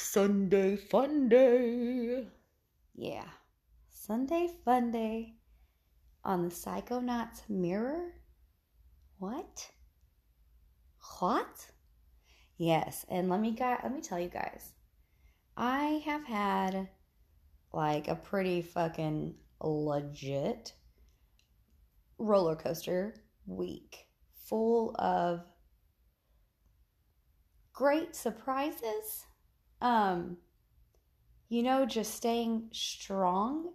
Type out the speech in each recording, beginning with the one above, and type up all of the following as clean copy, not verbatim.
Sunday fun day. Yeah, Sunday fun day on the Psychonauts Mirror? What? What? Yes, and let me tell you guys, I have had like a pretty fucking legit roller coaster week full of great surprises. Um, just staying strong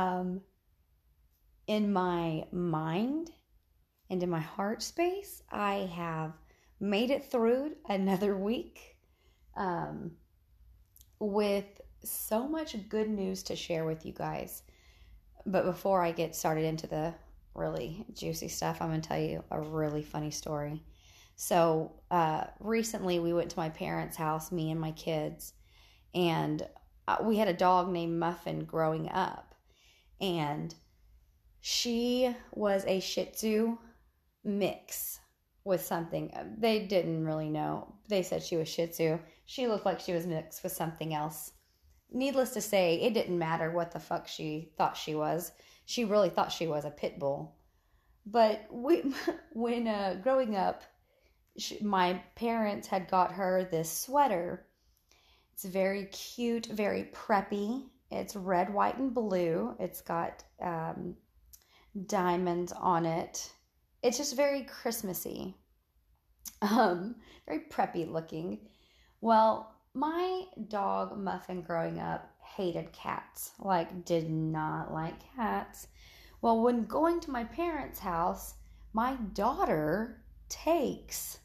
in my mind and in my heart space. I have made it through another week um, with so much good news to share with you guys. But before I get started into the really juicy stuff, I'm going to tell you a really funny story. So recently we went to my parents' house, me and my kids, and we had a dog named Muffin growing up. And she was a Shih Tzu mix with something. They didn't really know. They said she was Shih Tzu. She looked like she was mixed with something else. Needless to say, it didn't matter what the fuck she thought she was. She really thought she was a pit bull. But when growing up, my parents had got her this sweater. It's very cute, very preppy. It's red, white, and blue. It's got diamonds on it. It's just very Christmassy, very preppy looking. Well, my dog Muffin growing up hated cats, like did not like cats. Well, when going to my parents' house, my daughter takes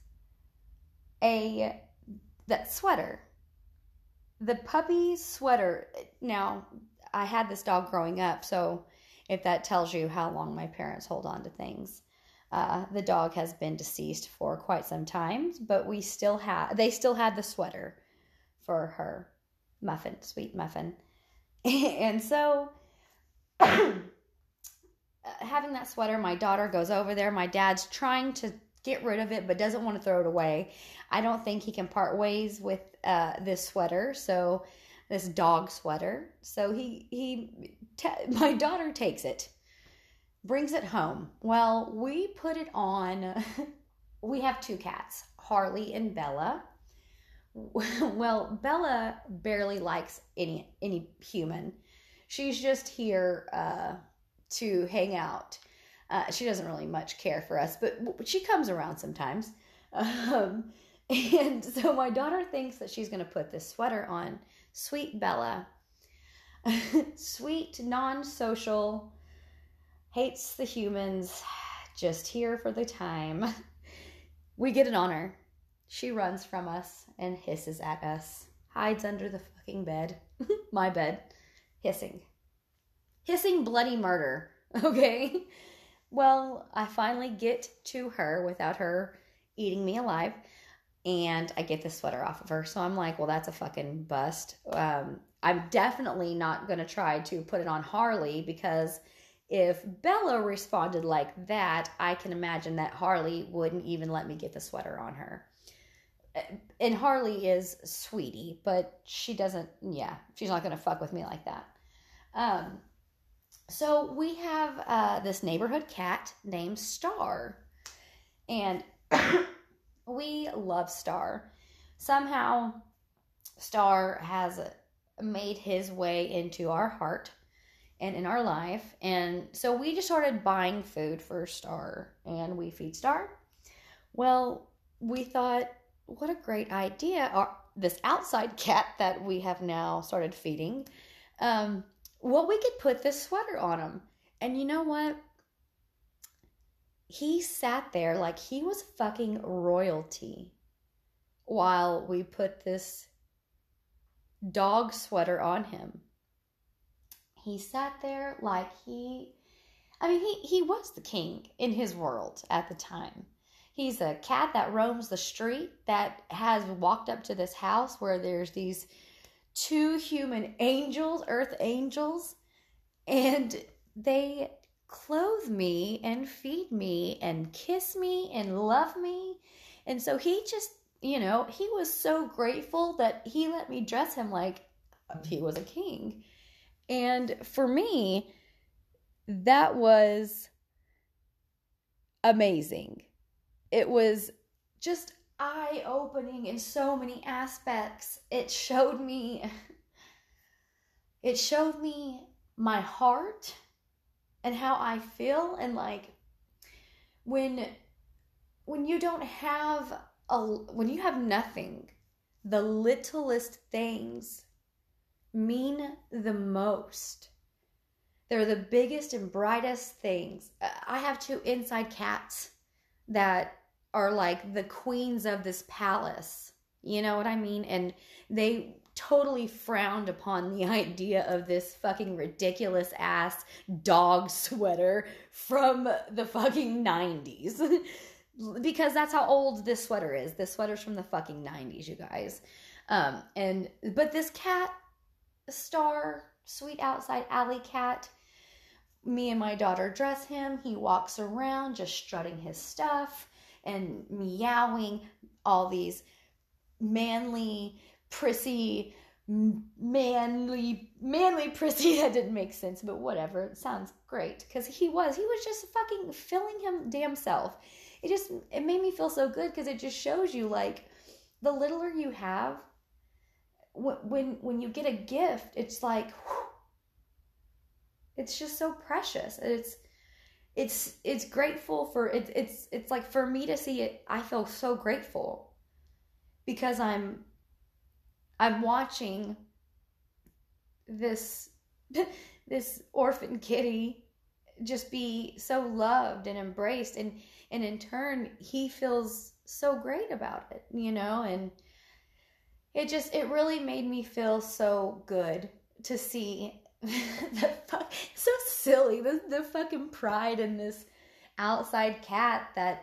that sweater, the puppy sweater. Now, I had this dog growing up, so if that tells you how long my parents hold on to things. The dog has been deceased for quite some time, but they still had the sweater for her, Muffin, sweet Muffin. And so having that sweater, my daughter goes over there. My dad's trying to get rid of it, but doesn't want to throw it away. I don't think he can part ways with this sweater, so this dog sweater. So my daughter takes it, brings it home. Well, we put it on. We have two cats, Harley and Bella. Well, Bella barely likes any human. She's just here to hang out. She doesn't really much care for us, but she comes around sometimes. And so my daughter thinks that she's going to put this sweater on sweet Bella. Sweet, non-social, hates the humans, just here for the time. We get it on her. She runs from us and hisses at us. Hides under the fucking bed. My bed. Hissing. Hissing bloody murder. Okay? Well, I finally get to her without her eating me alive. And I get the sweater off of her. So I'm like, well, that's a fucking bust. I'm definitely not going to try to put it on Harley, because if Bella responded like that, I can imagine that Harley wouldn't even let me get the sweater on her. And Harley is sweetie, but she's not going to fuck with me like that. So we have this neighborhood cat named Star. And we love Star. Somehow, Star has made his way into our heart and in our life. And so we just started buying food for Star, and we feed Star. Well, we thought, what a great idea. This outside cat that we have now started feeding, we could put this sweater on him. And you know what? He sat there like he was fucking royalty while we put this dog sweater on him. He sat there like he was the king in his world at the time. He's a cat that roams the street, that has walked up to this house where there's these two human angels, earth angels, and they clothe me and feed me and kiss me and love me. And so he just he was so grateful that he let me dress him like he was a king. And for me, that was amazing. It was just eye-opening in so many aspects. It showed me my heart and how I feel, and like when you don't have when you have nothing, the littlest things mean the most. They're the biggest and brightest things. I have 2 inside cats that are like the queens of this palace. You know what I mean? And they totally frowned upon the idea of this fucking ridiculous ass dog sweater from the fucking 90s. Because that's how old this sweater is. This sweater's from the fucking 90s, you guys. But this cat, Star, sweet outside alley cat, me and my daughter dress him. He walks around just strutting his stuff and meowing all these manly, prissy, that didn't make sense, but whatever. It sounds great because he was just fucking feeling him damn self. It made me feel so good because it just shows you, like, the littler you have, when you get a gift, it's like, whew, it's just so precious. It's grateful for it. It's like, for me to see it, I feel so grateful because I'm watching this orphan kitty just be so loved and embraced, and in turn he feels so great about it, and it really made me feel so good to see so silly, the fucking pride in this outside cat that,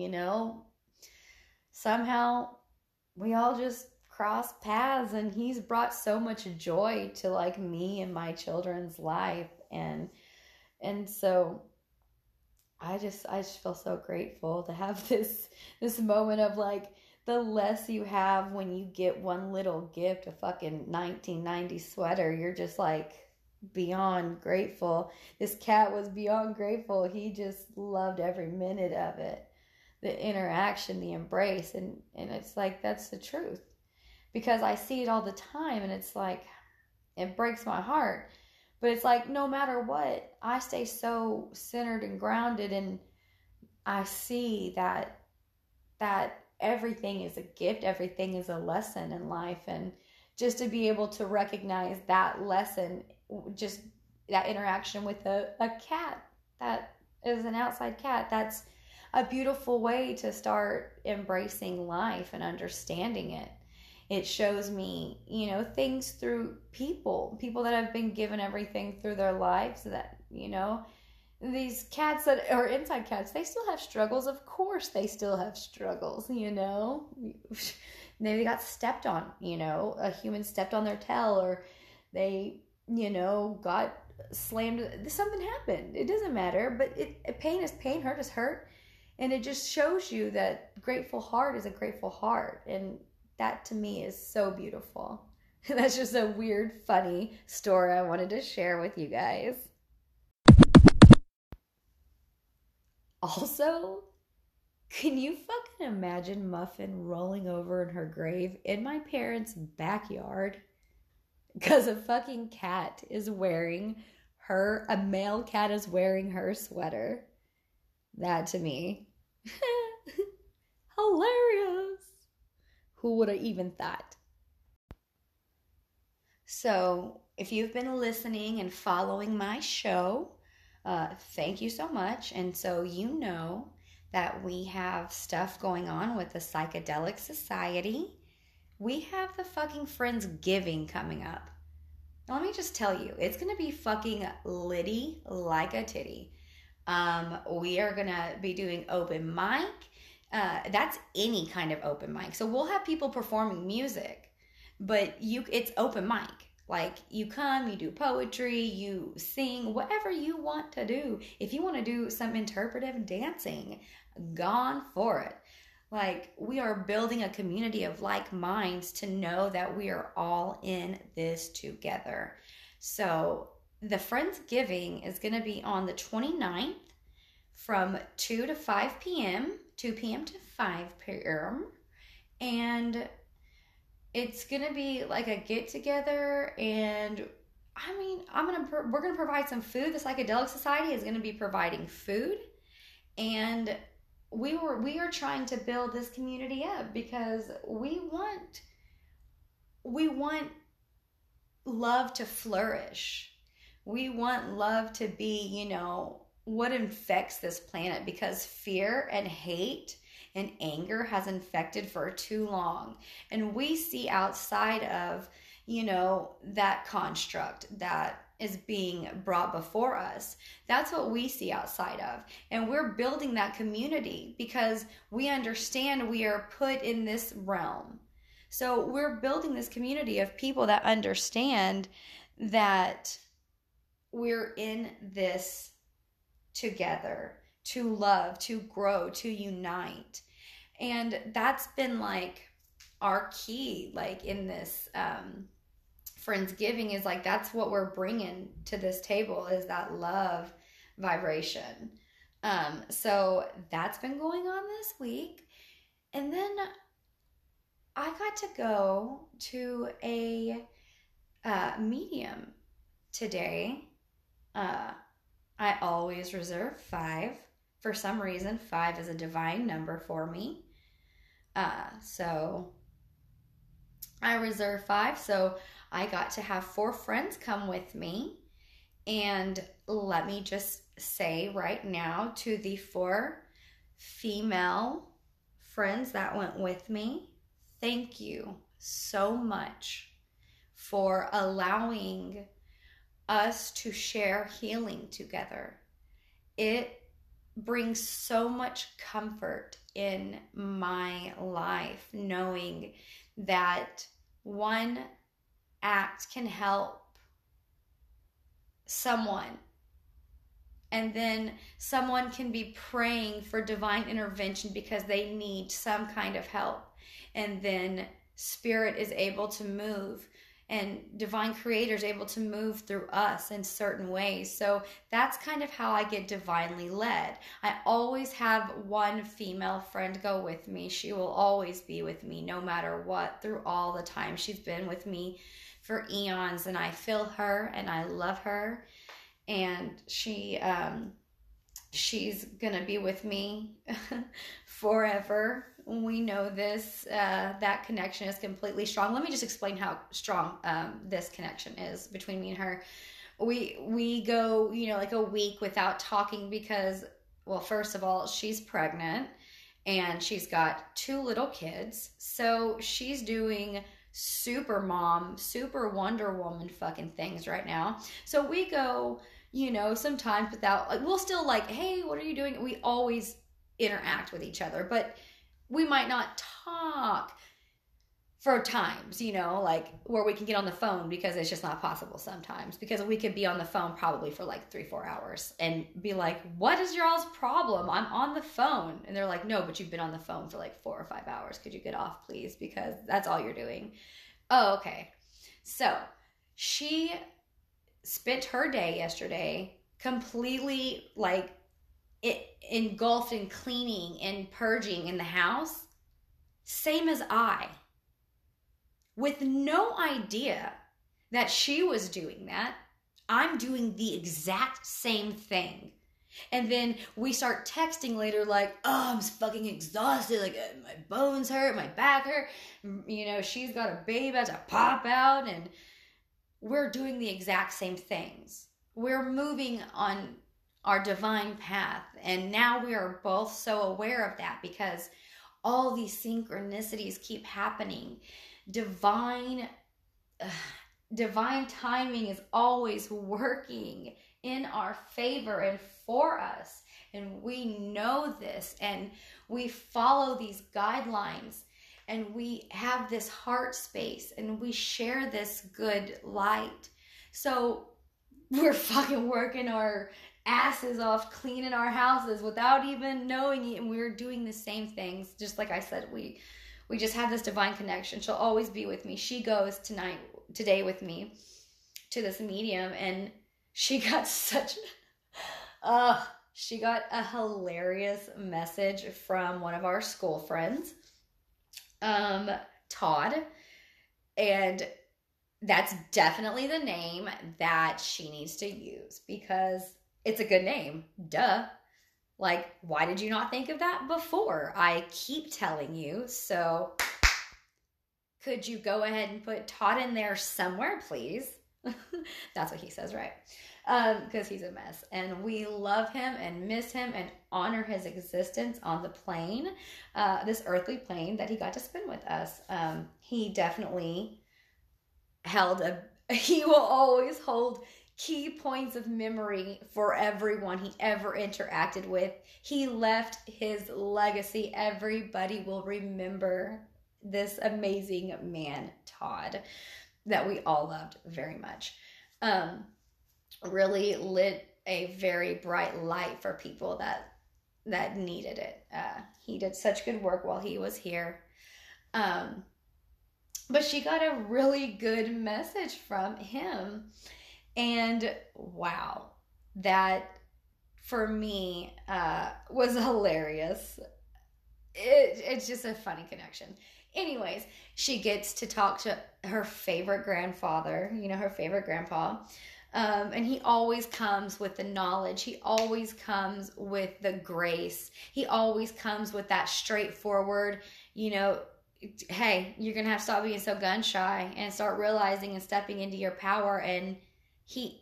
somehow we all just crossed paths, and he's brought so much joy to, like, me and my children's life, and so I just feel so grateful to have this moment of, like, the less you have when you get one little gift, a fucking 1990s sweater, you're just like beyond grateful. This cat was beyond grateful. He just loved every minute of it. The interaction, the embrace, and it's like, that's the truth. Because I see it all the time, and it's like, it breaks my heart. But it's like, no matter what, I stay so centered and grounded, and I see that everything is a gift, everything is a lesson in life, and just to be able to recognize that lesson, just that interaction with a cat that is an outside cat, that's a beautiful way to start embracing life and understanding it. It shows me, things through people that have been given everything through their lives, that, these cats that are inside cats, they still have struggles. Of course they still have struggles, Maybe they got stepped on, a human stepped on their tail, or they, got slammed. Something happened. It doesn't matter, but pain is pain, hurt is hurt. And it just shows you that grateful heart is a grateful heart. And that to me is so beautiful. That's just a weird, funny story I wanted to share with you guys. Also, can you fucking imagine Muffin rolling over in her grave in my parents' backyard because a male cat is wearing her sweater? That to me, hilarious. Who would have even thought? So, if you've been listening and following my show, thank you so much. And so that we have stuff going on with the Psychedelic Society. We have the fucking Friendsgiving coming up. Now, let me just tell you, it's going to be fucking litty like a titty. We are going to be doing open mic. That's any kind of open mic. So we'll have people performing music, but it's open mic. Like, you come, you do poetry, you sing, whatever you want to do. If you want to do some interpretive dancing, gone for it. Like, we are building a community of like minds to know that we are all in this together. So, the Friendsgiving is going to be on the 29th from 2 to 5 p.m., 2 p.m. to 5 p.m. And it's going to be like a get together. And I mean, we're going to provide some food. The Psychedelic Society is going to be providing food. And we are trying to build this community up because we want love to flourish. We want love to be, what infects this planet, because fear and hate and anger has infected for too long. And we see outside of, that construct that is being brought before us. That's what we see outside of. And we're building that community because we understand we are put in this realm. So we're building this community of people that understand that we're in this together to love, to grow, to unite. And that's been like our key, like in this Friendsgiving, is like that's what we're bringing to this table, is that love vibration. So that's been going on this week. And then I got to go to a medium today. I always reserve 5. For some reason, 5 is a divine number for me. So I reserved 5. So I got to have 4 friends come with me. And let me just say right now to the 4 female friends that went with me, thank you so much for allowing us to share healing together. It brings so much comfort in my life knowing that one act can help someone, and then someone can be praying for divine intervention because they need some kind of help, and then spirit is able to move, and divine creator is able to move through us in certain ways. So that's kind of how I get divinely led. I always have one female friend go with me. She will always be with me no matter what, through all the time. She's been with me for eons, and I feel her and I love her. And she's gonna be with me forever. We know this. That connection is completely strong. Let me just explain how strong this connection is between me and her. We go, like a week without talking because, well, first of all, she's pregnant and she's got 2 little kids. So she's doing super mom, super Wonder Woman fucking things right now. So we go, sometimes without, like, we'll still like, hey, what are you doing? We always interact with each other, but we might not talk for times, like where we can get on the phone, because it's just not possible sometimes, because we could be on the phone probably for like 3-4 hours and be like, what is y'all's problem? I'm on the phone. And they're like, no, but you've been on the phone for like 4 or 5 hours. Could you get off, please? Because that's all you're doing. Oh, okay. So she spent her day yesterday completely like engulfed in cleaning and purging in the house, same as I, with no idea that she was doing that. I'm doing the exact same thing. And then we start texting later like, oh, I'm fucking exhausted. Like, my bones hurt, my back hurt. She's got a baby about to pop out. And we're doing the exact same things. We're moving on our divine path. And now we are both so aware of that because all these synchronicities keep happening. Divine timing is always working in our favor and for us. And we know this, and we follow these guidelines, and we have this heart space, and we share this good light. So we're fucking working our asses off cleaning our houses without even knowing it, and we were doing the same things. Just like I said, we just have this divine connection. She'll always be with me. She goes today with me to this medium, and she got she got a hilarious message from one of our school friends, Todd, and that's definitely the name that she needs to use because it's a good name. Duh. Like, why did you not think of that before? I keep telling you. So could you go ahead and put Todd in there somewhere, please? That's what he says, right? Because he's a mess. And we love him and miss him and honor his existence on the plane, this earthly plane that he got to spend with us. He definitely he will always hold key points of memory for everyone he ever interacted with. He left his legacy. Everybody will remember this amazing man, Todd, that we all loved very much. Really lit a very bright light for people that needed it. He did such good work while he was here. But she got a really good message from him. And wow, that for me was hilarious. It's just a funny connection. Anyways, she gets to talk to her favorite grandfather, her favorite grandpa. And he always comes with the knowledge. He always comes with the grace. He always comes with that straightforward, hey, you're going to have to stop being so gun shy and start realizing and stepping into your power. And he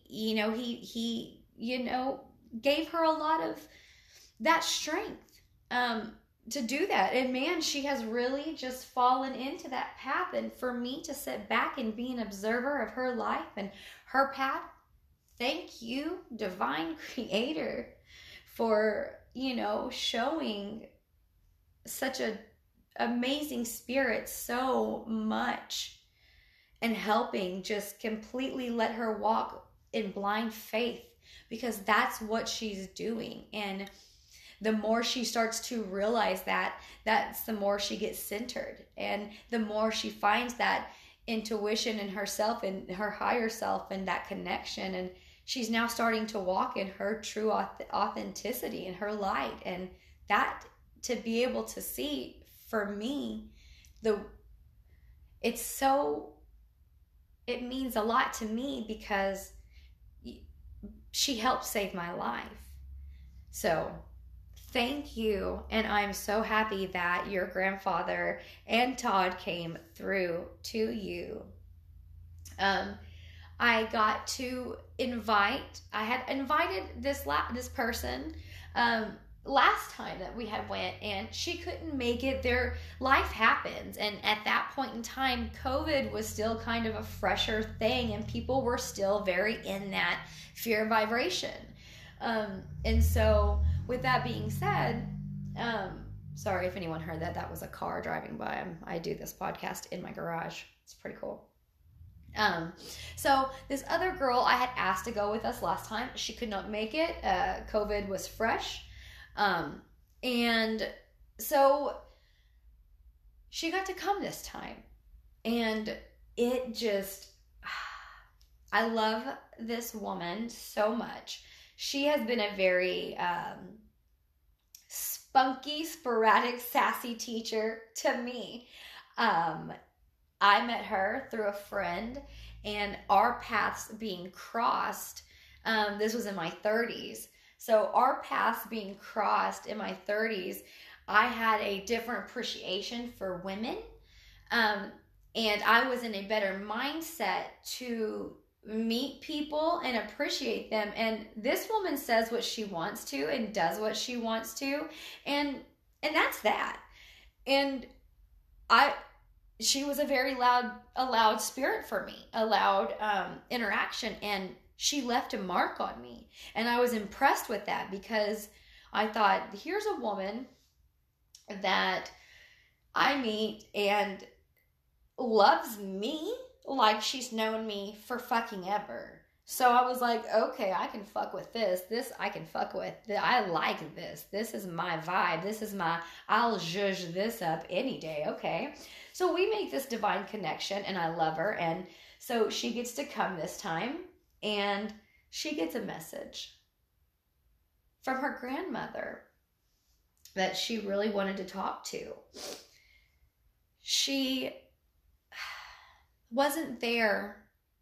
gave her a lot of that strength to do that. And man, she has really just fallen into that path. And for me to sit back and be an observer of her life and her path, thank you, divine creator, for, showing such a amazing spirit so much and helping just completely let her walk in blind faith, because that's what she's doing. And the more she starts to realize that's the more she gets centered, and the more she finds that intuition in herself and her higher self and that connection. And she's now starting to walk in her true authenticity and her light. And that, to be able to see, for me, it means a lot to me, because she helped save my life. So thank you. And I'm so happy that your grandfather and Todd came through to you. I had invited this person last time that we had went, and she couldn't make it. Their life happens, and at that point in time, COVID was still kind of a fresher thing, and people were still very in that fear vibration. And so with that being said, sorry if anyone heard that was a car driving by. I do this podcast in my garage. It's pretty cool. So this other girl I had asked to go with us last time, she could not make it. COVID was fresh. And so she got to come this time, and it just, I love this woman so much. She has been a very, spunky, sporadic, sassy teacher to me. I met her through a friend, and our paths being crossed, this was in my 30s. So our paths being crossed in my 30s, I had a different appreciation for women. And I was in a better mindset to meet people and appreciate them. And this woman says what she wants to and does what she wants to. And that's that. And she was a very loud spirit for me, a loud interaction. And she left a mark on me. And I was impressed with that, because I thought, here's a woman that I meet and loves me like she's known me for fucking ever. So I was like, okay, I can fuck with this. This I can fuck with. I like this. This is my vibe. This is my, I'll zhuzh this up any day. Okay. So we make this divine connection and I love her. And so she gets to come this time and she gets a message from her grandmother that she really wanted to talk to. She wasn't there,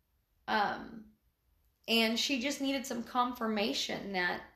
and she just needed some confirmation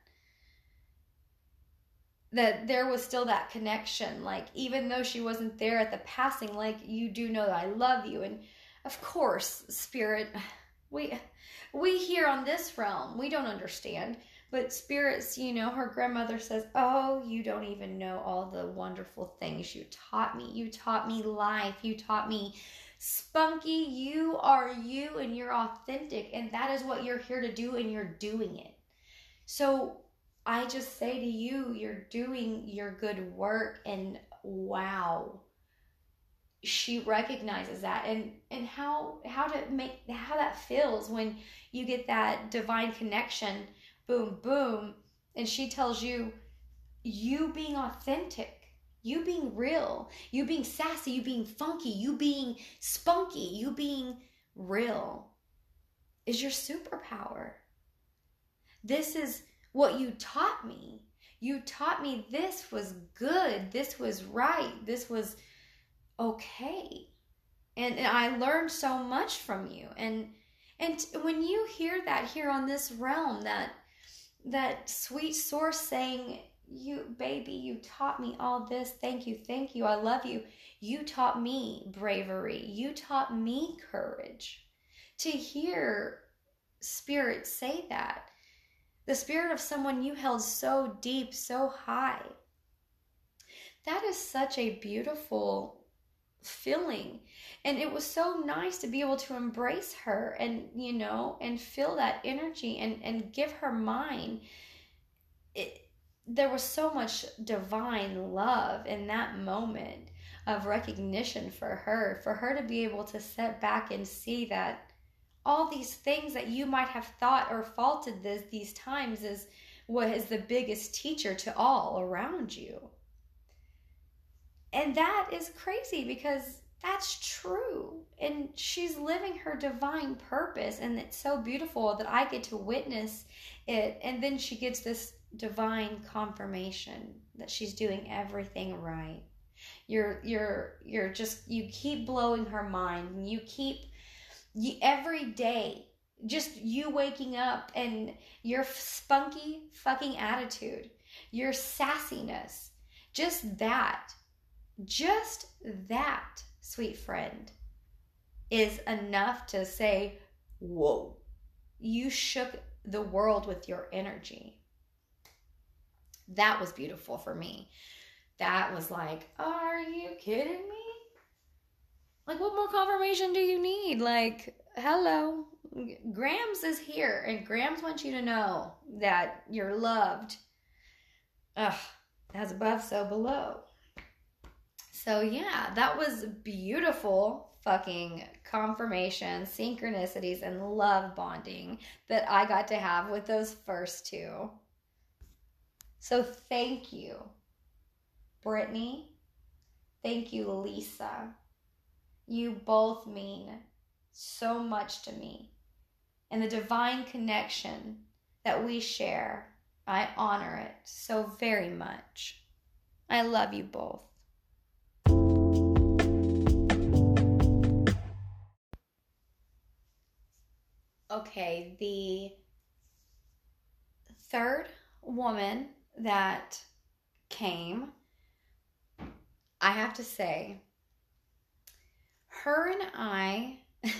that there was still that connection. Like, even though she wasn't there at the passing, like, you do know that I love you. And of course, spirit, we here on this realm, we don't understand. But spirits, you know, her grandmother says, oh, you don't even know all the wonderful things you taught me. You taught me life. You taught me, Spunky, you are you and you're authentic. And that is what you're here to do, and you're doing it. So I just say to you, you're doing your good work. And wow, she recognizes that. And how that feels when you get that divine connection. Boom, boom. And she tells you, you being authentic, you being real, you being sassy, you being funky, you being spunky, you being real is your superpower. This is what you taught me. You taught me this was good, this was right, this was okay. And I learned so much from you. And when you hear that here on this realm, that sweet source saying, you baby, you taught me all this, thank you, I love you, you taught me bravery, you taught me courage. To hear spirit say that, the spirit of someone you held so deep, so high, that is such a beautiful feeling. And it was so nice to be able to embrace her and, you know, and feel that energy and give her mine. There was so much divine love in that moment of recognition for her to be able to sit back and see that all these things that you might have thought or faulted these times is what is the biggest teacher to all around you. And that is crazy because that's true. And she's living her divine purpose. And it's so beautiful that I get to witness it. And then she gets this divine confirmation that she's doing everything right. You keep blowing her mind. And every day, just you waking up and your spunky fucking attitude, your sassiness, just that, sweet friend, is enough to say, whoa, you shook the world with your energy. That was beautiful for me. That was like, are you kidding me? Like, what more confirmation do you need? Like, hello, Grams is here, and Grams wants you to know that you're loved. As above, so below. So yeah, that was beautiful fucking confirmation, synchronicities, and love bonding that I got to have with those first two. So thank you, Brittany. Thank you, Lisa. You both mean so much to me. And the divine connection that we share, I honor it so very much. I love you both. Okay, the third woman that came, I have to say, her and I,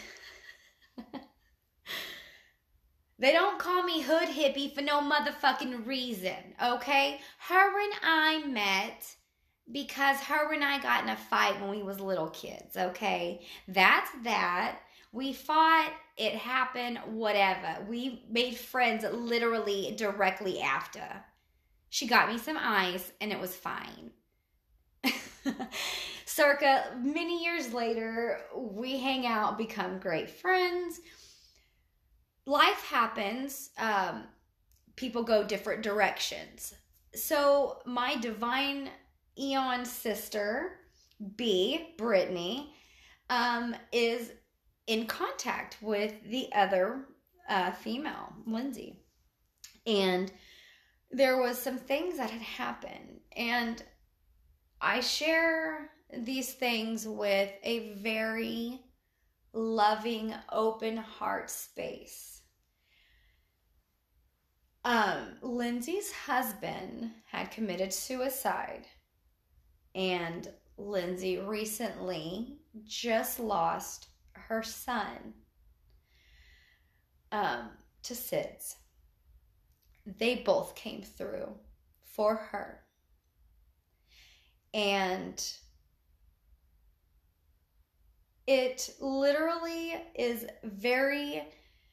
they don't call me hood hippie for no motherfucking reason, okay? Her and I met because her and I got in a fight when we was little kids, okay? That's that. We fought, it happened, whatever. We made friends literally directly after. She got me some ice and it was fine. Circa many years later, we hang out, become great friends. life happens. People go different directions. So my divine eon sister, Brittany, is in contact with the other female, Lindsay. And there was some things that had happened. And I share these things with a very loving, open heart space. Lindsay's husband had committed suicide, and Lindsay recently just lost her son to SIDS. They both came through for her. And it literally is very,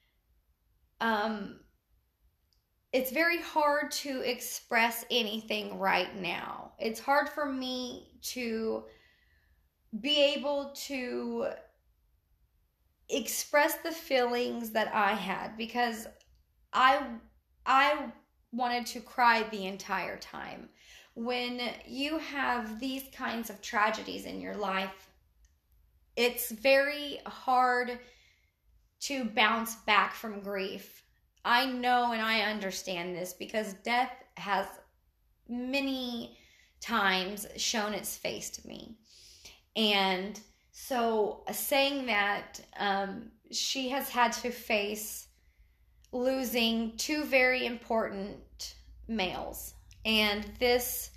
it's very hard to express anything right now. It's hard for me to be able to express the feelings that I had, because I wanted to cry the entire time. When you have these kinds of tragedies in your life, it's very hard to bounce back from grief. I know and I understand this because death has many times shown its face to me. And so saying that, she has had to face losing two very important males. And this,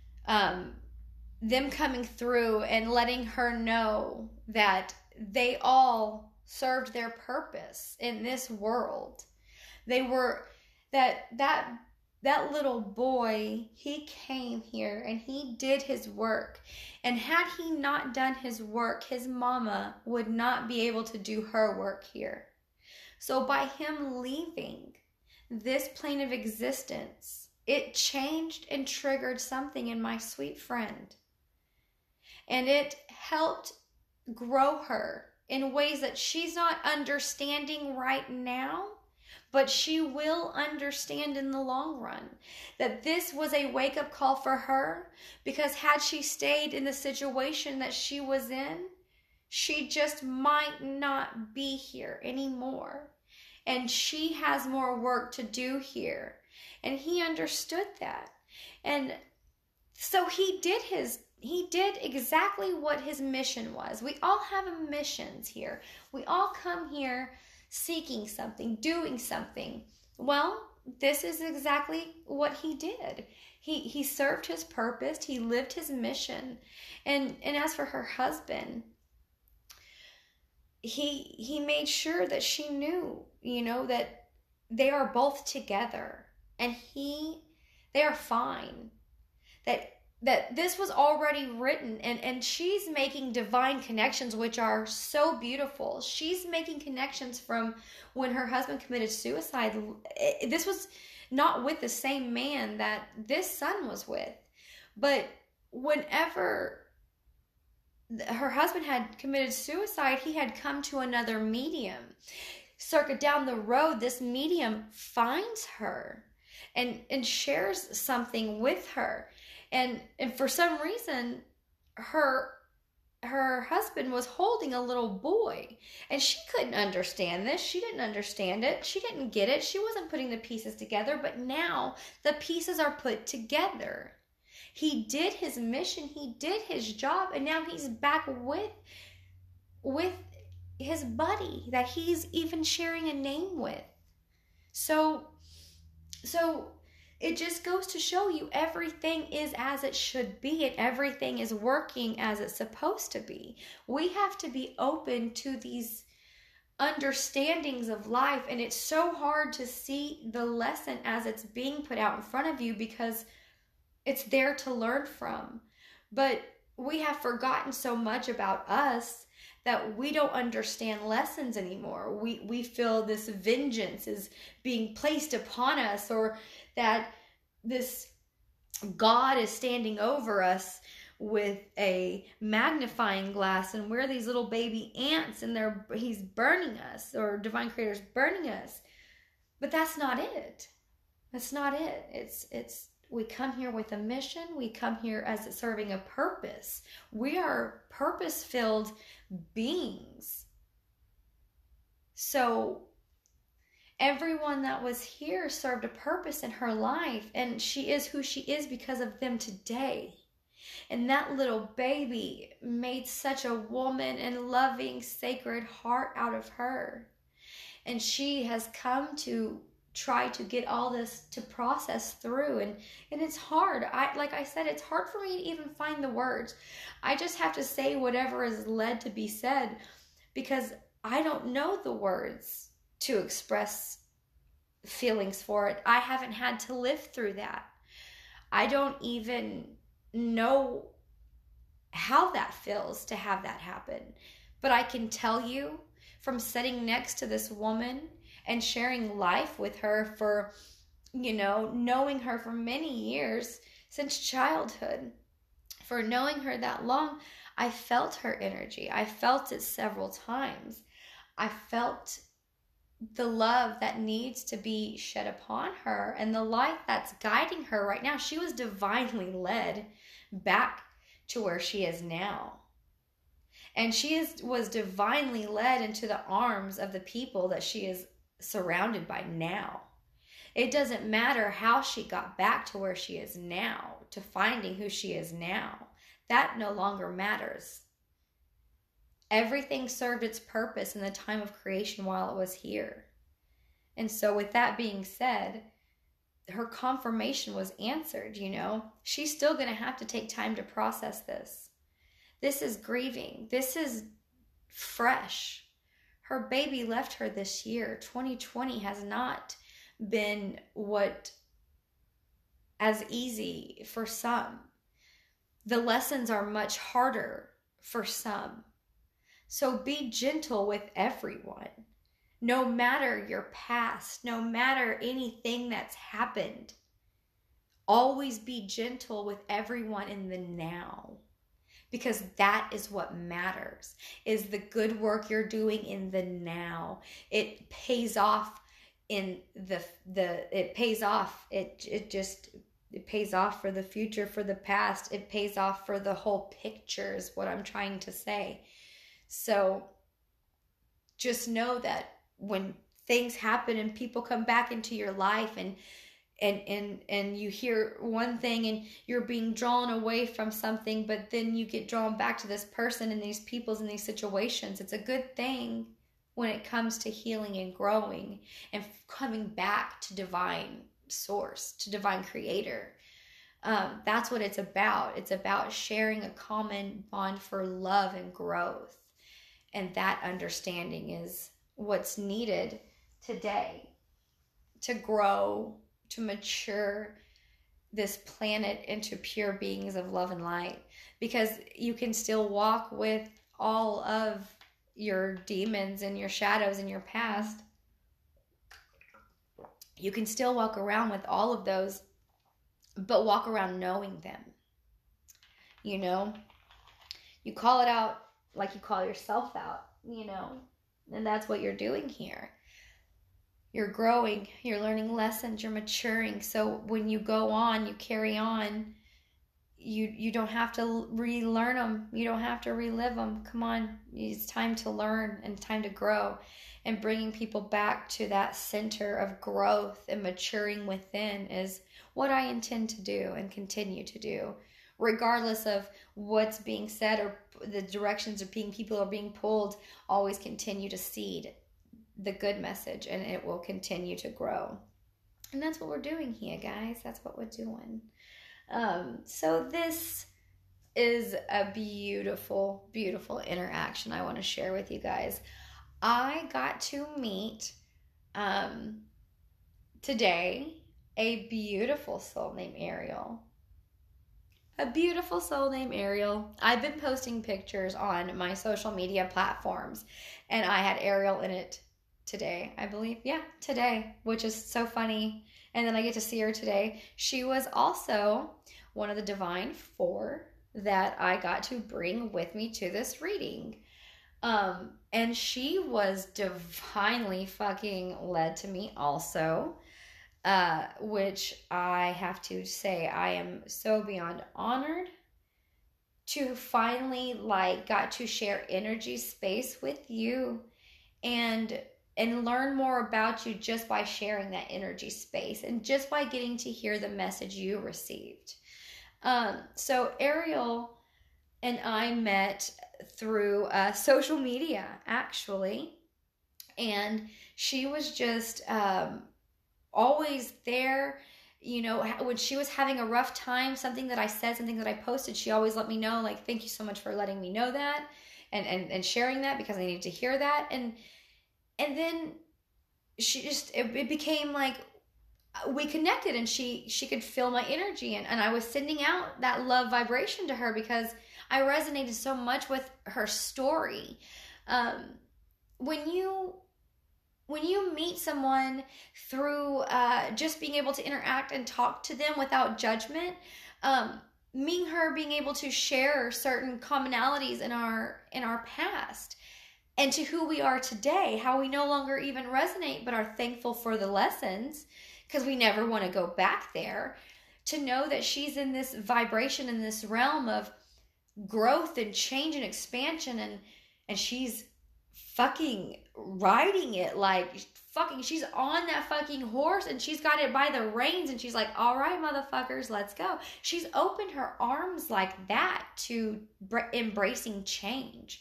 them coming through and letting her know that they all served their purpose in this world. They were, that little boy, he came here and he did his work. And had he not done his work, his mama would not be able to do her work here. So by him leaving this plane of existence, it changed and triggered something in my sweet friend. And it helped grow her in ways that she's not understanding right now, but she will understand in the long run. That this was a wake-up call for her, because had she stayed in the situation that she was in, she just might not be here anymore. And she has more work to do here. And he understood that. And so he did exactly what his mission was. We all have missions here. We all come here seeking something, doing something. Well, this is exactly what he did. He served his purpose. He lived his mission. And as for her husband, he made sure that she knew, that they are both together and they are fine. That this was already written, and she's making divine connections, which are so beautiful. She's making connections from when her husband committed suicide. This was not with the same man that this son was with, but whenever her husband had committed suicide, he had come to another medium. Circa down the road, this medium finds her and shares something with her. And for some reason, her husband was holding a little boy. And she couldn't understand this. She didn't understand it. She didn't get it. She wasn't putting the pieces together. But now the pieces are put together. He did his mission. He did his job. And now he's back with his buddy that he's even sharing a name with. So it just goes to show you everything is as it should be and everything is working as it's supposed to be. We have to be open to these understandings of life, and it's so hard to see the lesson as it's being put out in front of you because it's there to learn from. But we have forgotten so much about us that we don't understand lessons anymore. We feel this vengeance is being placed upon us, or that this God is standing over us, with a magnifying glass, and we're these little baby ants, and he's burning us, or divine creator's burning us. But that's not it. That's not it. It's we come here with a mission. We come here as serving a purpose. We are purpose-filled beings. So everyone that was here served a purpose in her life, and she is who she is because of them today. And that little baby made such a woman and loving, sacred heart out of her. And she has come to try to get all this to process through, and it's hard. Like I said, it's hard for me to even find the words. I just have to say whatever is led to be said, because I don't know the words to express feelings for it. I haven't had to live through that. I don't even know how that feels to have that happen. But I can tell you, from sitting next to this woman and sharing life with her for, knowing her for many years, since childhood, for knowing her that long, I felt her energy. I felt it several times. I felt the love that needs to be shed upon her and the light that's guiding her right now. She was divinely led back to where she is now. And she was divinely led into the arms of the people that she is surrounded by now. It doesn't matter how she got back to where she is now, to finding who she is now. That no longer matters. Everything served its purpose in the time of creation while it was here. And so with that being said, her confirmation was answered, She's still going to have to take time to process this. This is grieving. This is fresh. Her baby left her this year. 2020 has not been as easy for some. The lessons are much harder for some. So be gentle with everyone. No matter your past, no matter anything that's happened, always be gentle with everyone in the now. Because that is what matters, is the good work you're doing in the now. It pays off it pays off. It pays off for the future, for the past. It pays off for the whole picture is what I'm trying to say. So just know that when things happen and people come back into your life and you hear one thing and you're being drawn away from something, but then you get drawn back to this person and these peoples and these situations, it's a good thing when it comes to healing and growing and coming back to divine source, to divine creator. That's what it's about. It's about sharing a common bond for love and growth. And that understanding is what's needed today to grow, to mature this planet into pure beings of love and light. Because you can still walk with all of your demons and your shadows in your past. You can still walk around with all of those, but walk around knowing them. You call it out like you call yourself out, and that's what you're doing here. You're growing, you're learning lessons, you're maturing. So when you go on, you carry on, you don't have to relearn them. You don't have to relive them. Come on, it's time to learn and time to grow. And bringing people back to that center of growth and maturing within is what I intend to do and continue to do. Regardless of what's being said or the directions of people are being pulled, always continue to seed the good message and it will continue to grow. And that's what we're doing here, guys. That's what we're doing. So this is a beautiful, beautiful interaction I want to share with you guys. I got to meet today a beautiful soul named Ariel. A beautiful soul named Ariel. I've been posting pictures on my social media platforms, and I had Ariel in it today, I believe. Yeah, today, which is so funny. And then I get to see her today. She was also one of the Divine Four that I got to bring with me to this reading. And she was divinely fucking led to me also, which I have to say I am so beyond honored to finally like got to share energy space with you and learn more about you just by sharing that energy space and just by getting to hear the message you received. So Ariel and I met through social media, actually, and she was just always there. You know, when she was having a rough time, something that I said, something that I posted, she always let me know, like, thank you so much for letting me know that and sharing that, because I needed to hear that. And then she just, it became like we connected, and she could feel my energy, and I was sending out that love vibration to her because I resonated so much with her story. When you meet someone through just being able to interact and talk to them without judgment, me and her being able to share certain commonalities in our past and to who we are today, how we no longer even resonate but are thankful for the lessons because we never want to go back there, to know that she's in this vibration, in this realm of growth and change and expansion, and she's fucking riding it like fucking, she's on that fucking horse and she's got it by the reins and she's like, all right, motherfuckers, let's go. She's opened her arms like that to embracing change,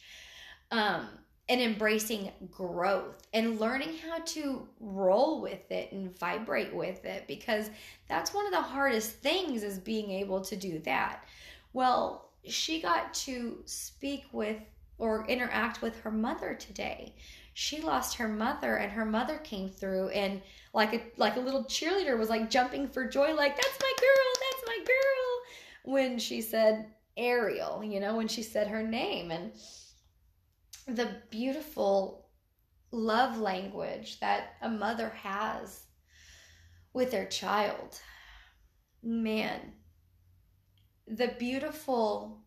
and embracing growth and learning how to roll with it and vibrate with it, because that's one of the hardest things, is being able to do that. Well, she got to speak with or interact with her mother today. She lost her mother, and her mother came through and like a little cheerleader was like jumping for joy, like, that's my girl, when she said Ariel, you know, when she said her name. And the beautiful love language that a mother has with their child, man, the beautiful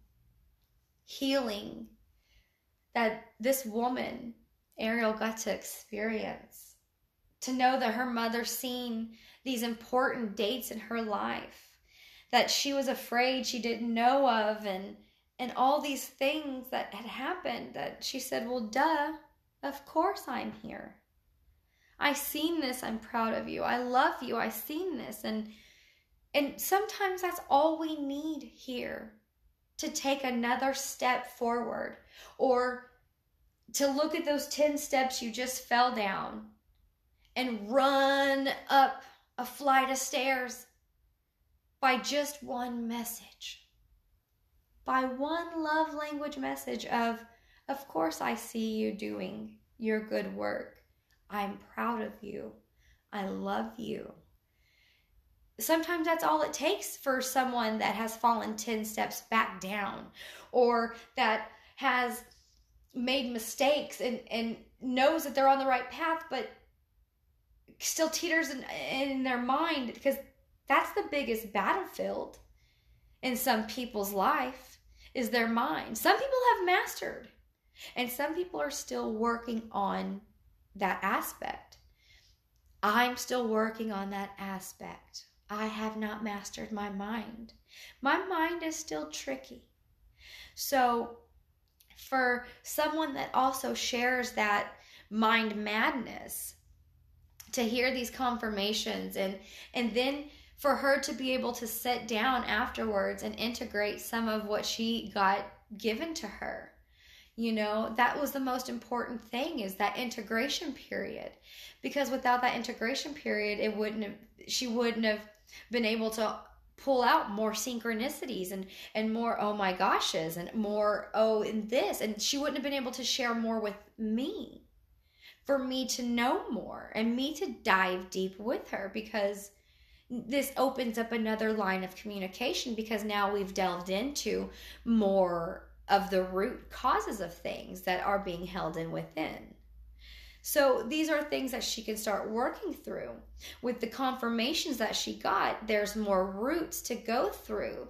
healing that this woman, Ariel, got to experience, to know that her mother seen these important dates in her life that she was afraid she didn't know of, and all these things that had happened, that she said, well, duh, of course I'm here. I seen this. I'm proud of you. I love you. I seen this. And sometimes that's all we need here, to take another step forward, or to look at those 10 steps you just fell down and run up a flight of stairs by just one message, by one love language message of course I see you doing your good work. I'm proud of you. I love you. Sometimes that's all it takes for someone that has fallen 10 steps back down, or that has made mistakes and knows that they're on the right path, but still teeters in their mind, because that's the biggest battlefield in some people's life, is their mind. Some people have mastered, and some people are still working on that aspect. I'm still working on that aspect. I have not mastered my mind. My mind is still tricky. So for someone that also shares that mind madness, to hear these confirmations and then for her to be able to sit down afterwards and integrate some of what she got given to her, you know, that was the most important thing, is that integration period. Because without that integration period, she wouldn't have been able to pull out more synchronicities and more oh my goshes and more oh in this, and she wouldn't have been able to share more with me, for me to know more and me to dive deep with her, because this opens up another line of communication, because now we've delved into more of the root causes of things that are being held in within. So these are things that she can start working through. With the confirmations that she got, there's more roots to go through.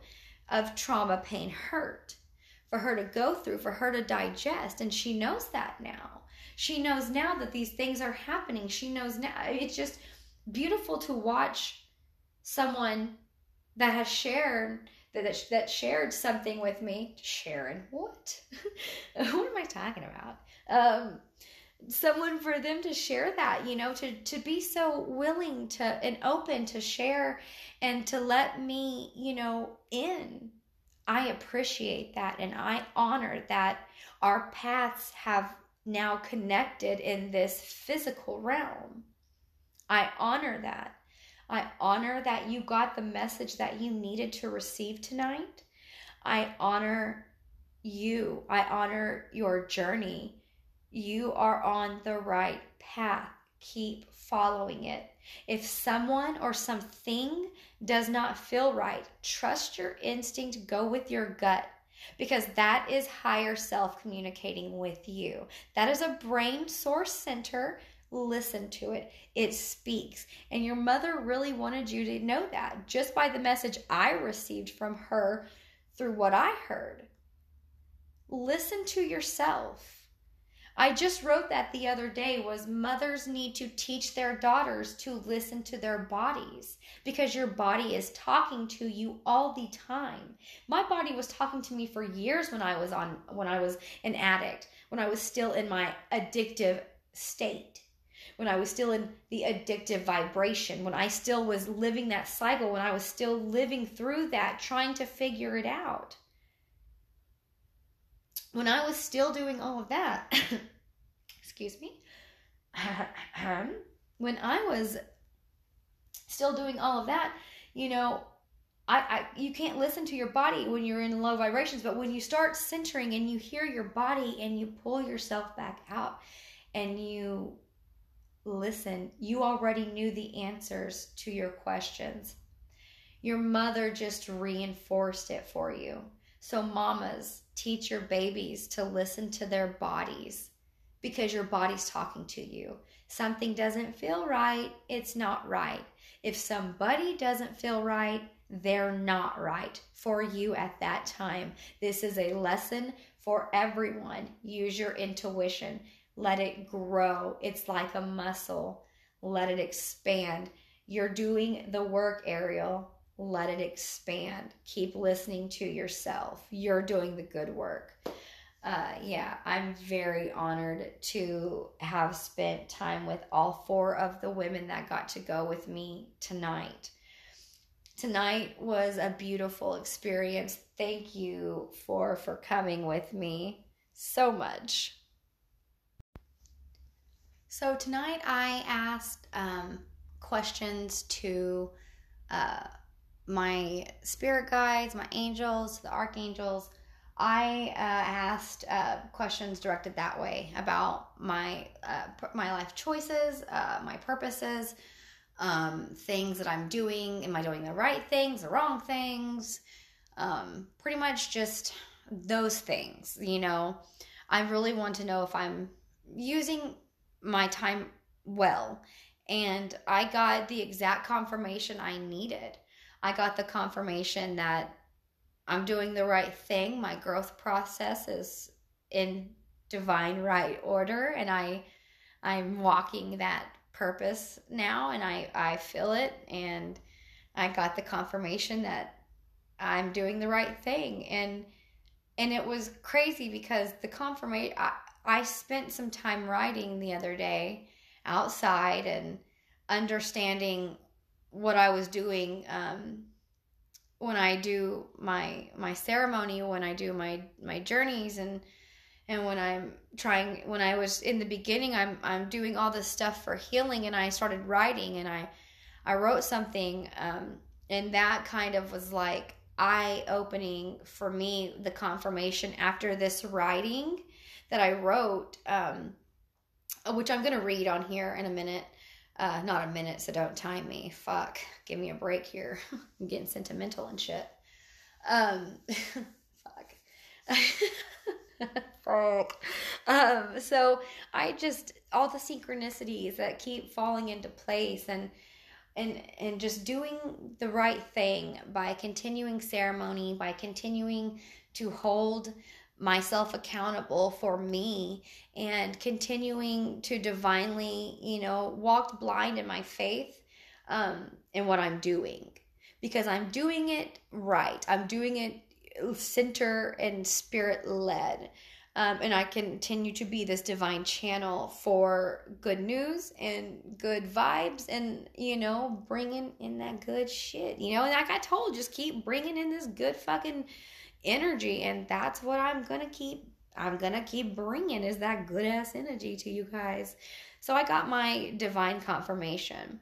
of trauma, pain, hurt for her to go through, for her to digest. And she knows that now. She knows now that these things are happening. She knows now. It's just beautiful to watch someone that has shared, that shared something with me. Sharon, what? What am I talking about? Someone, for them to share that, to be so willing to and open to share and to let me, in. I appreciate that, and I honor that our paths have now connected in this physical realm. I honor that. I honor that you got the message that you needed to receive tonight. I honor you. I honor your journey. You are on the right path. Keep following it. If someone or something does not feel right, trust your instinct. Go with your gut, because that is higher self communicating with you. That is a brain source center. Listen to it. It speaks. And your mother really wanted you to know that just by the message I received from her through what I heard. Listen to yourself. I just wrote that the other day, was mothers need to teach their daughters to listen to their bodies, because your body is talking to you all the time. My body was talking to me for years when I was an addict, when I was still in my addictive state, when I was still in the addictive vibration, when I still was living that cycle, when I was still living through that, trying to figure it out. When I was still doing all of that, excuse me, when I was still doing all of that, you can't listen to your body when you're in low vibrations, but when you start centering and you hear your body and you pull yourself back out and you listen, you already knew the answers to your questions. Your mother just reinforced it for you. So mamas, teach your babies to listen to their bodies, because your body's talking to you. Something doesn't feel right, it's not right. If somebody doesn't feel right, they're not right for you at that time. This is a lesson for everyone. Use your intuition. Let it grow. It's like a muscle. Let it expand. You're doing the work, Ariel. Let it expand. Keep listening to yourself. You're doing the good work. I'm very honored to have spent time with all 4 of the women that got to go with me tonight. Tonight was a beautiful experience. Thank you for coming with me so much. So tonight I asked questions to my spirit guides, my angels, the archangels. I asked questions directed that way about my life choices, my purposes, things that I'm doing. Am I doing the right things, the wrong things? Pretty much just those things, I really want to know if I'm using my time well. And I got the exact confirmation I needed. I got the confirmation that I'm doing the right thing. My growth process is in divine right order, and I'm walking that purpose now, and I feel it, and I got the confirmation that I'm doing the right thing. And it was crazy because the confirmation, I spent some time writing the other day outside and understanding what I was doing when I do my ceremony, when I do my journeys, and when I was in the beginning, I'm doing all this stuff for healing, and I started writing, and I wrote something, and that kind of was like eye-opening for me, the confirmation after this writing that I wrote, which I'm going to read on here in a minute. Not a minute, so don't time me. Fuck. Give me a break here. I'm getting sentimental and shit. Fuck. Fuck. So I just, all the synchronicities that keep falling into place, and and just doing the right thing by continuing ceremony, by continuing to hold myself accountable for me, and continuing to divinely, walk blind in my faith, in what I'm doing, because I'm doing it right. I'm doing it center and spirit led. And I continue to be this divine channel for good news and good vibes, and, bringing in that good shit, and like I told, just keep bringing in this good fucking energy. And that's what I'm going to keep bringing, is that good ass energy to you guys. So I got my divine confirmation.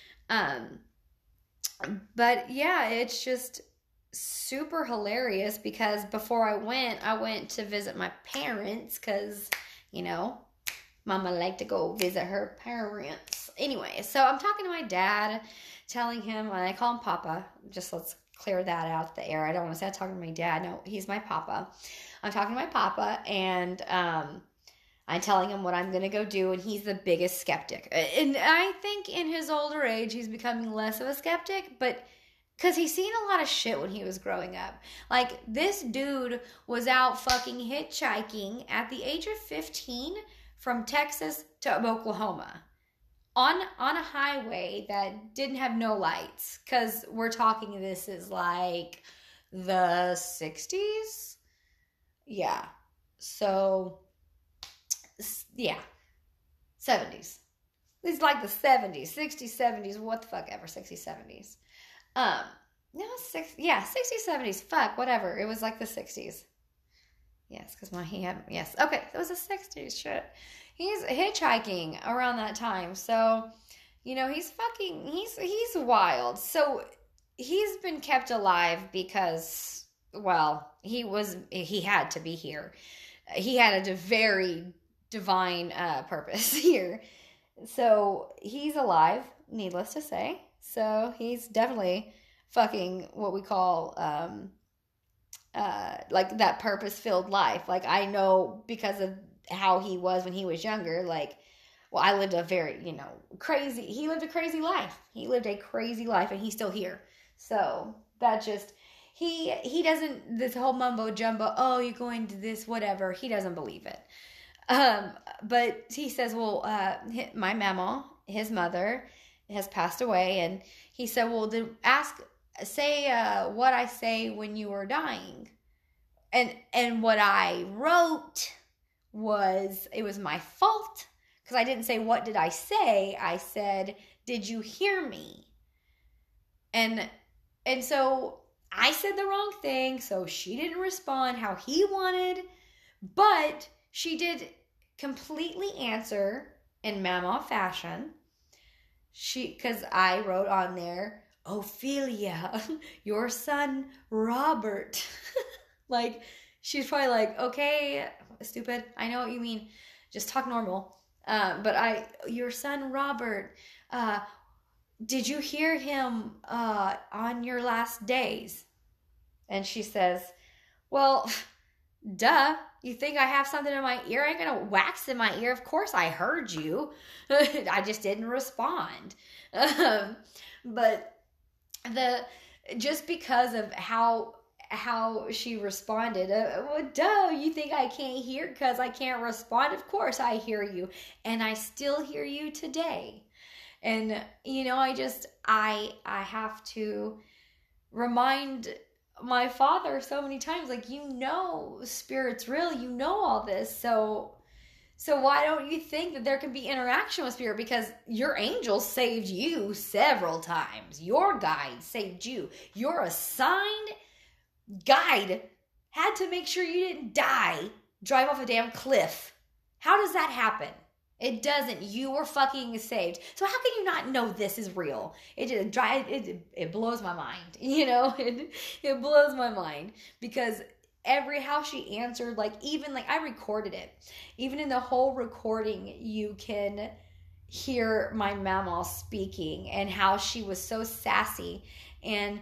But yeah, it's just super hilarious, because before I went to visit my parents, because, mama liked to go visit her parents. Anyway, so I'm talking to my dad, telling him, and I call him Papa, just let's clear that out the air. I don't want to say I'm talking to my dad. No, he's my Papa. I'm talking to my Papa, and I'm telling him what I'm going to go do, and he's the biggest skeptic. And I think in his older age, he's becoming less of a skeptic, but because he's seen a lot of shit when he was growing up. Like, this dude was out fucking hitchhiking at the age of 15 from Texas to Oklahoma on a highway that didn't have no lights. Because we're talking, this is like the 60s? Yeah. So, yeah. 70s. It's like the 70s, 60s, 70s, what the fuck ever, 60s, 70s. No, 60s, 70s, fuck, whatever. It was like the 60s. Yes, because yes. Okay, it was the 60s, shit. He's hitchhiking around that time. So, he's wild. So, he's been kept alive because, well, he had to be here. He had a very divine purpose here. So, he's alive, needless to say. So he's definitely fucking what we call, like that purpose-filled life. Like, I know because of how he was when he was younger, like, well, I lived a very, he lived a crazy life. He lived a crazy life, and he's still here. So that just, he doesn't, this whole mumbo jumbo, oh, you're going to this, whatever. He doesn't believe it. But he says, well, my mama, his mother, has passed away, and he said, well, say what I say when you were dying. And what I wrote was, it was my fault, because I didn't say, what did I say? I said, did you hear me? And so I said the wrong thing, so she didn't respond how he wanted, but she did completely answer in mama fashion. Because I wrote on there, Ophelia, your son Robert. Like, she's probably like, okay, stupid, I know what you mean, just talk normal. But your son Robert, did you hear him on your last days? And she says, well, duh, you think I have something in my ear? I ain't gonna wax in my ear. Of course I heard you. I just didn't respond. But just because of how she responded, well, duh, you think I can't hear because I can't respond? Of course I hear you, and I still hear you today. And I have to remind my father so many times, like, spirit's real, all this, so why don't you think that there can be interaction with spirit? Because your angel saved you several times. Your guide saved you. Your assigned guide had to make sure you didn't drive off a damn cliff. How does that happen? It doesn't. You were fucking saved. So how can you not know this is real? It blows my mind. It blows my mind, because how she answered, even I recorded it. Even in the whole recording, you can hear my mama speaking and how she was so sassy. And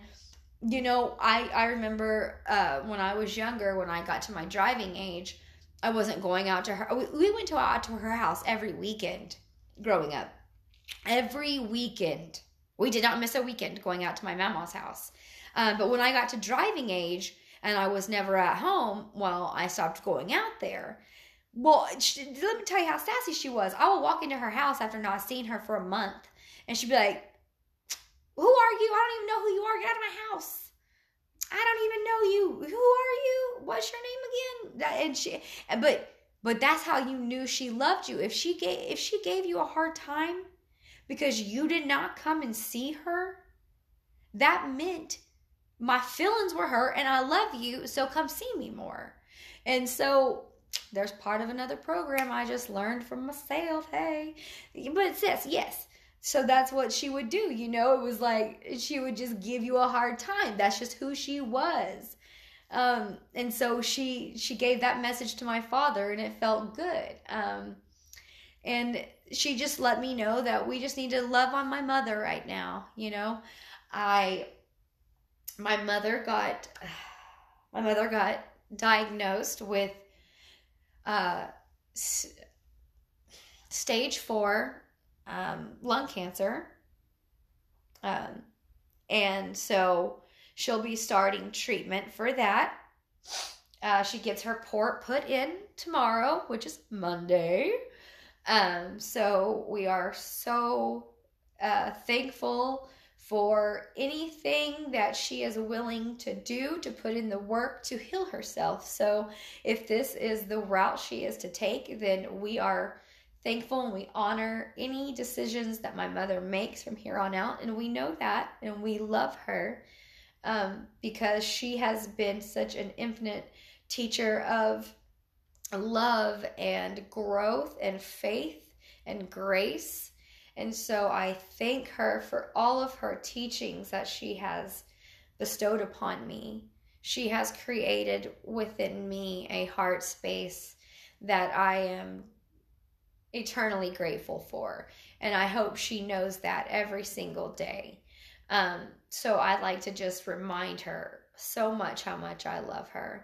I remember when I was younger, when I got to my driving age, I wasn't going out to her. We went out to her house every weekend growing up. Every weekend We did not miss a weekend going out to my mama's house. But when I got to driving age and I was never at home, well, I stopped going out there. Well, let me tell you how sassy she was. I would walk into her house after not seeing her for a month, and she'd be like, "Who are you? I don't even know who you are. Get out of my house. I don't even know you. Who are you? What's your name again?" But that's how you knew she loved you. If she gave you a hard time because you did not come and see her, that meant my feelings were hurt and I love you, so come see me more. And so there's part of another program I just learned from myself. Hey, but it says yes. So that's what she would do. You know, it was like she would just give you a hard time. That's just who she was. And so she gave that message to my father, and it felt good. And she just let me know that we just need to love on my mother right now. You know, my mother got diagnosed with stage 4 lung cancer, and so she'll be starting treatment for that. She gets her port put in tomorrow, which is Monday. So we are so thankful for anything that she is willing to do, to put in the work to heal herself. So if this is the route she is to take, then we are thankful and we honor any decisions that my mother makes from here on out. And we know that, and we love her because she has been such an infinite teacher of love and growth and faith and grace. And so I thank her for all of her teachings that she has bestowed upon me. She has created within me a heart space that I am eternally grateful for. And I hope she knows that every single day. So I'd like to just remind her so much how much I love her.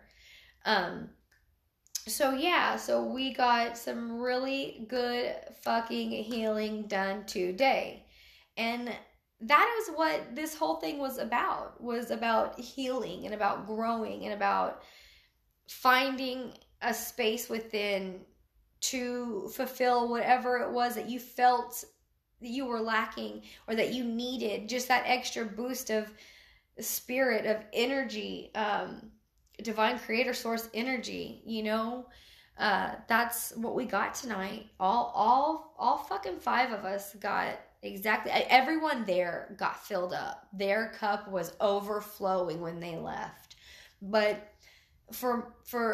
So we got some really good fucking healing done today. And that is what this whole thing was about healing and about growing and about finding a space within to fulfill whatever it was that you felt that you were lacking or that you needed, just that extra boost of spirit, of energy, divine creator source energy, you know. That's what we got tonight. All fucking 5 of us got exactly, everyone there got filled up. Their cup was overflowing when they left. But for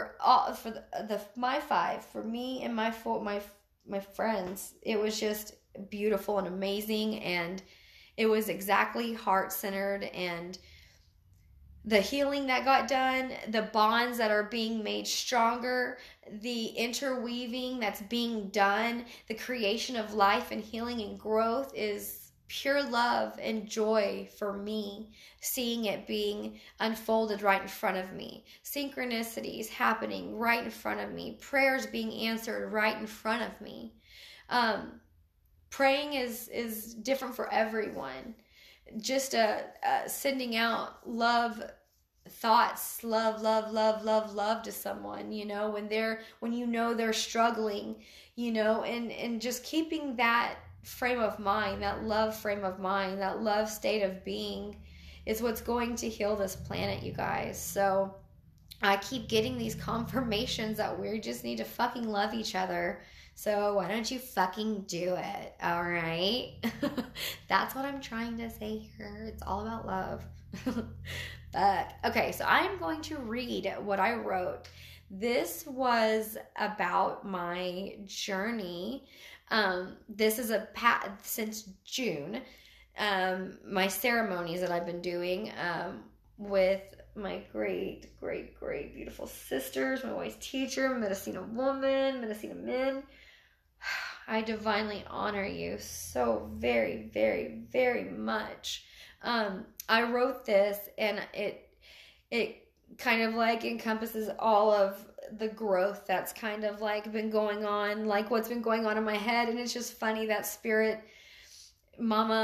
my 5, for me and my friends, it was just beautiful and amazing, and it was exactly heart-centered, and the healing that got done, the bonds that are being made stronger, the interweaving that's being done, the creation of life and healing and growth is pure love and joy for me, seeing it being unfolded right in front of me. Synchronicities happening right in front of me. Prayers being answered right in front of me. Praying is different for everyone. Just sending out love thoughts, love to someone, you know, when you know they're struggling, you know, and just keeping that frame of mind, that love frame of mind, that love state of being is what's going to heal this planet, you guys. So I keep getting these confirmations that we just need to fucking love each other. So why don't you fucking do it, all right? That's what I'm trying to say here. It's all about love. But, okay, so I am going to read what I wrote. This was about my journey. This is since June. My ceremonies that I've been doing with my great, beautiful sisters, my wife's teacher, Medicina woman, Medicina men. I divinely honor you so very, very, very much. I wrote this, and it kind of like encompasses all of the growth that's kind of like been going on, like what's been going on in my head. And it's just funny that Spirit Mama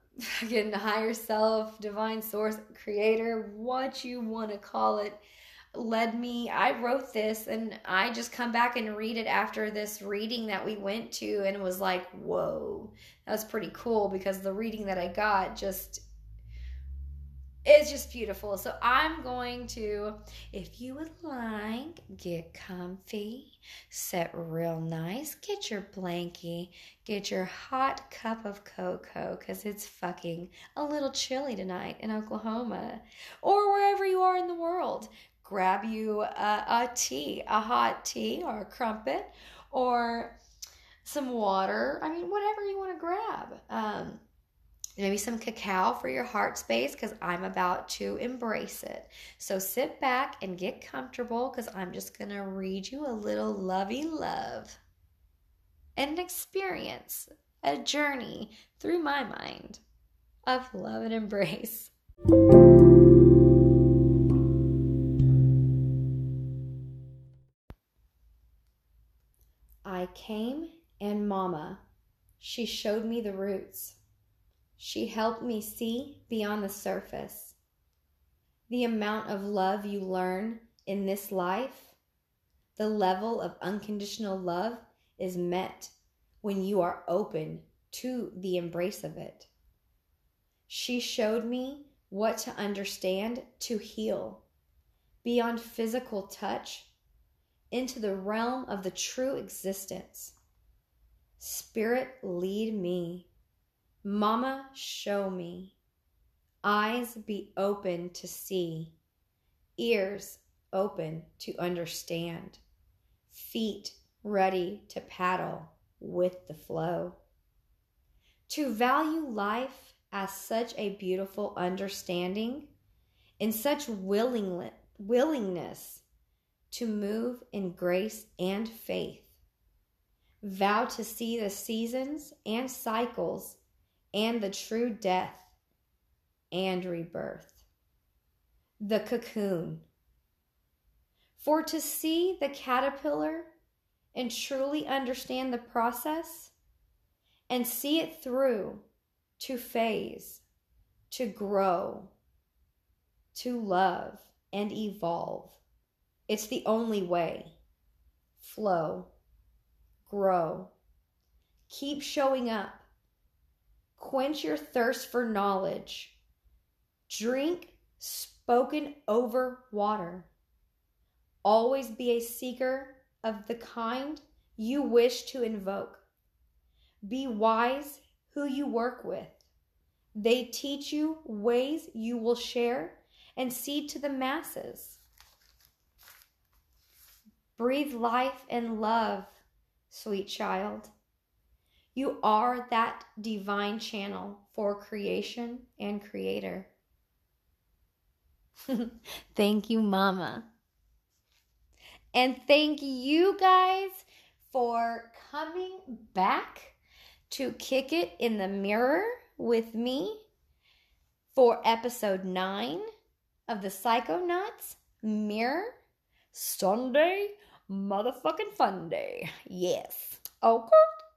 again, higher self, divine source, creator, what you want to call it, led me. I wrote this and I just come back and read it after this reading that we went to and was like, whoa, that was pretty cool, because the reading that I got just, it's just beautiful. So I'm going to, if you would like, get comfy, sit real nice, get your blankie, get your hot cup of cocoa, because it's fucking a little chilly tonight in Oklahoma or wherever you are in the world. Grab you a tea, a hot tea or a crumpet or some water. I mean, whatever you want to grab. Maybe some cacao for your heart space, because I'm about to embrace it. So sit back and get comfortable, because I'm just going to read you a little lovey love and an experience, a journey through my mind of love and embrace. I came and Mama, she showed me the roots. She helped me see beyond the surface. The amount of love you learn in this life, the level of unconditional love is met when you are open to the embrace of it. She showed me what to understand to heal beyond physical touch into the realm of the true existence. Spirit, lead me. Mama, show me. Eyes be open to see. Ears open to understand. Feet ready to paddle with the flow. To value life as such a beautiful understanding, in such willingness to move in grace and faith. Vow to see the seasons and cycles and the true death and rebirth. The cocoon. For to see the caterpillar and truly understand the process and see it through to phase, to grow, to love and evolve. It's the only way. Flow, grow, keep showing up. Quench your thirst for knowledge. Drink spoken over water. Always be a seeker of the kind you wish to invoke. Be wise who you work with. They teach you ways you will share and seed to the masses. Breathe life and love, sweet child. You are that divine channel for creation and creator. Thank you, Mama. And thank you guys for coming back to Kick It in the Mirror with me for episode 9 of the Psychonauts Mirror Sunday motherfucking fun day. Yes. Okay.